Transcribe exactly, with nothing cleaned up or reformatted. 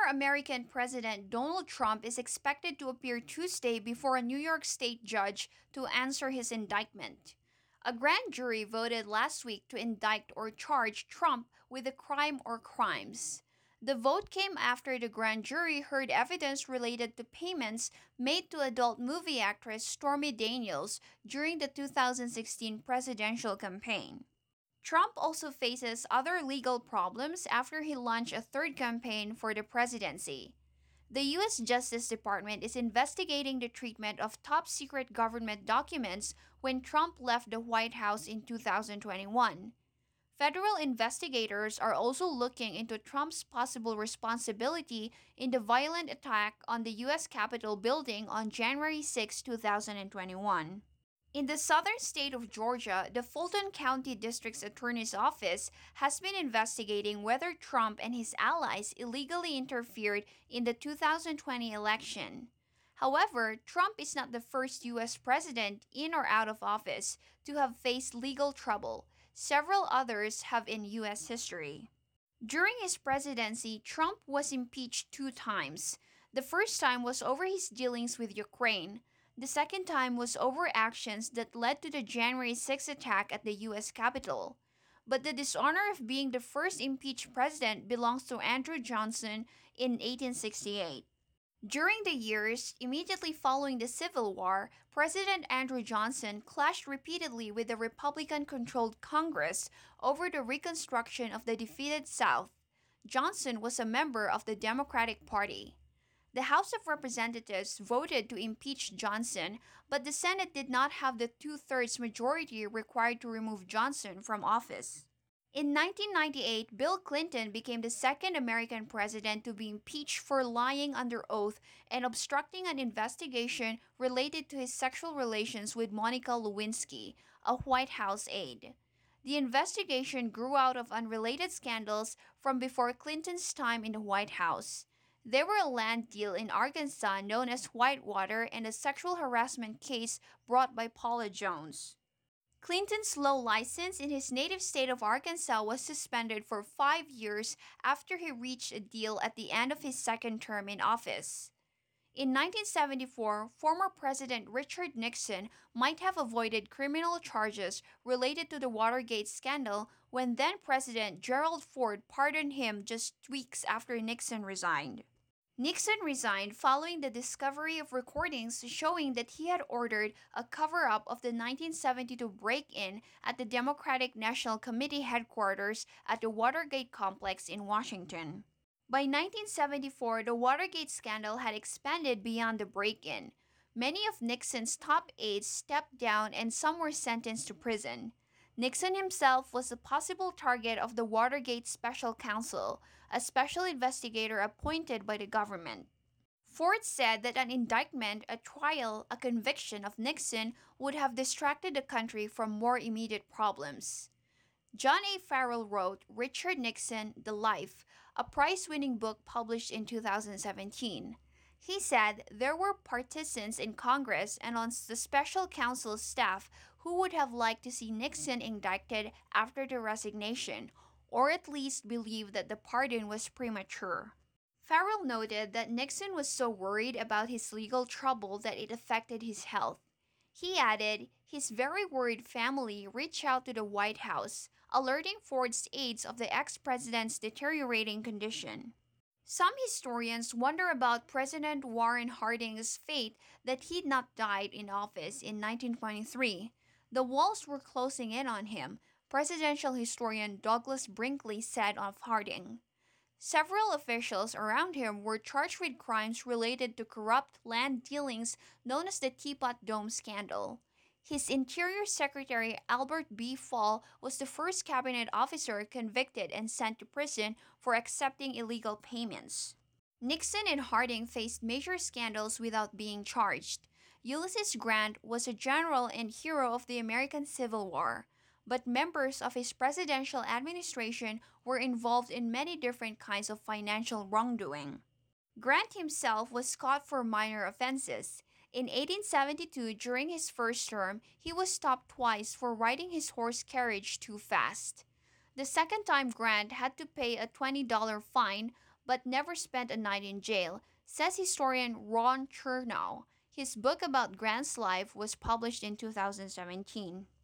American President Donald Trump is expected to appear Tuesday before a New York State judge to answer his indictment. A grand jury voted last week to indict or charge Trump with a crime or crimes. The vote came after the grand jury heard evidence related to payments made to adult movie actress Stormy Daniels during the two thousand sixteen presidential campaign. Trump also faces other legal problems after he launched a third campaign for the presidency. The U S Justice Department is investigating the treatment of top secret government documents when Trump left the White House in two thousand twenty-one. Federal investigators are also looking into Trump's possible responsibility in the violent attack on the U S Capitol building on January sixth, two thousand twenty-one. In the southern state of Georgia, the Fulton County District's Attorney's Office has been investigating whether Trump and his allies illegally interfered in the two thousand twenty election. However, Trump is not the first U S president in or out of office to have faced legal trouble. Several others have in U S history. During his presidency, Trump was impeached two times. The first time was over his dealings with Ukraine. The second time was over actions that led to the January sixth attack at the U S Capitol. But the dishonor of being the first impeached president belongs to Andrew Johnson in eighteen sixty-eight. During the years immediately following the Civil War, President Andrew Johnson clashed repeatedly with the Republican-controlled Congress over the reconstruction of the defeated South. Johnson was a member of the Democratic Party. The House of Representatives voted to impeach Johnson, but the Senate did not have the two-thirds majority required to remove Johnson from office. In nineteen ninety-eight, Bill Clinton became the second American president to be impeached for lying under oath and obstructing an investigation related to his sexual relations with Monica Lewinsky, a White House aide. The investigation grew out of unrelated scandals from before Clinton's time in the White House. There were a land deal in Arkansas known as Whitewater and a sexual harassment case brought by Paula Jones. Clinton's law license in his native state of Arkansas was suspended for five years after he reached a deal at the end of his second term in office. In nineteen seventy-four, former President Richard Nixon might have avoided criminal charges related to the Watergate scandal when then-President Gerald Ford pardoned him just weeks after Nixon resigned. Nixon resigned following the discovery of recordings showing that he had ordered a cover-up of the nineteen seventy-two break-in at the Democratic National Committee headquarters at the Watergate complex in Washington. By nineteen seventy-four, the Watergate scandal had expanded beyond the break-in. Many of Nixon's top aides stepped down and some were sentenced to prison. Nixon himself was a possible target of the Watergate Special Counsel, a special investigator appointed by the government. Ford said that an indictment, a trial, a conviction of Nixon would have distracted the country from more immediate problems. John A. Farrell wrote Richard Nixon, The Life, a prize-winning book published in two thousand seventeen. He said there were partisans in Congress and on the special counsel's staff who would have liked to see Nixon indicted after the resignation, or at least believe that the pardon was premature. Farrell noted that Nixon was so worried about his legal trouble that it affected his health. He added his very worried family reached out to the White House, alerting Ford's aides of the ex-president's deteriorating condition. Some historians wonder about President Warren Harding's fate that he'd not died in office in nineteen twenty-three. The walls were closing in on him, presidential historian Douglas Brinkley said of Harding. Several officials around him were charged with crimes related to corrupt land dealings known as the Teapot Dome scandal. His Interior Secretary Albert B. Fall was the first cabinet officer convicted and sent to prison for accepting illegal payments. Nixon and Harding faced major scandals without being charged. Ulysses Grant was a general and hero of the American Civil War, but members of his presidential administration were involved in many different kinds of financial wrongdoing. Grant himself was caught for minor offenses. In eighteen seventy-two, during his first term, he was stopped twice for riding his horse carriage too fast. The second time Grant had to pay a twenty dollars fine, but never spent a night in jail, says historian Ron Chernow. His book about Grant's life was published in two thousand seventeen.